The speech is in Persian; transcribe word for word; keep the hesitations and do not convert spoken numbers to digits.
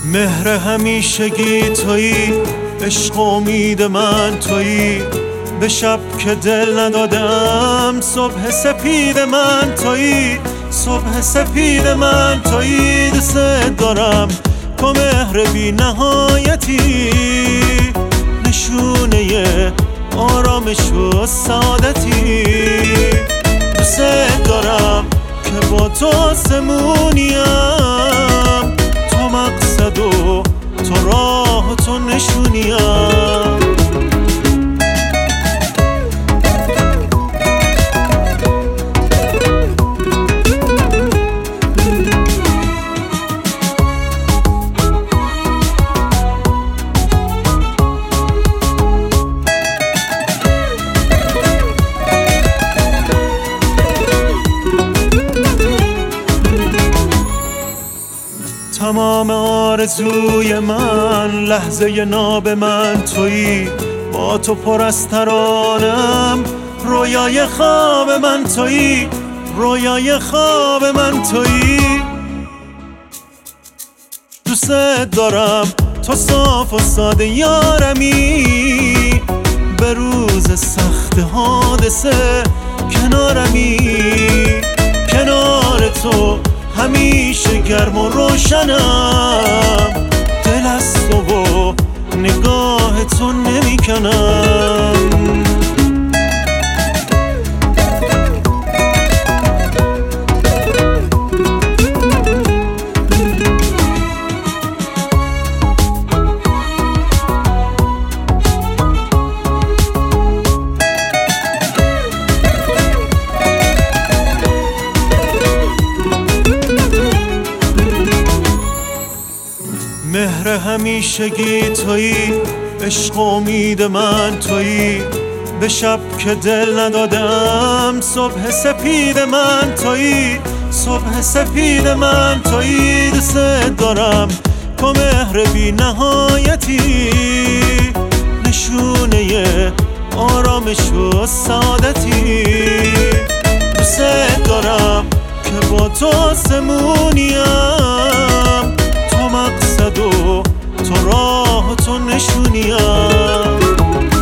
مهر همیشگی تویی، عشق و امید من تویی، به شب که دل ندادم صبح سپید من تویی، صبح سپید من تویی. دوست دارم تو مهر بی نهایتی، نشونه آرامش و سعادتی. دوست دارم که با تو آسمونیم، تو مقصد و تو راه و تو نشونیم. تمام آرزوی من، لحظه ناب من تویی، با تو پر از ترانم، رویای خواب من تویی، رویای خواب من تویی. دوست دارم تو صاف و ساده یارمی، به روز سخت حادثه کنارمی، کنار تو همیشه گرم و روشنم، دل از تو و نگاه تو نمی کنم. مهر همیشگی تویی، عشق و امید من تویی، به شب که دل ندادم صبح سپید من تویی، صبح سپید من تویی. دوست دارم تو مهر بی نهایتی، نشونه آرامش و سعادتی. دوست دارم که با تو آسمونیم، تو مقصد و تو راه و تو نشونیم.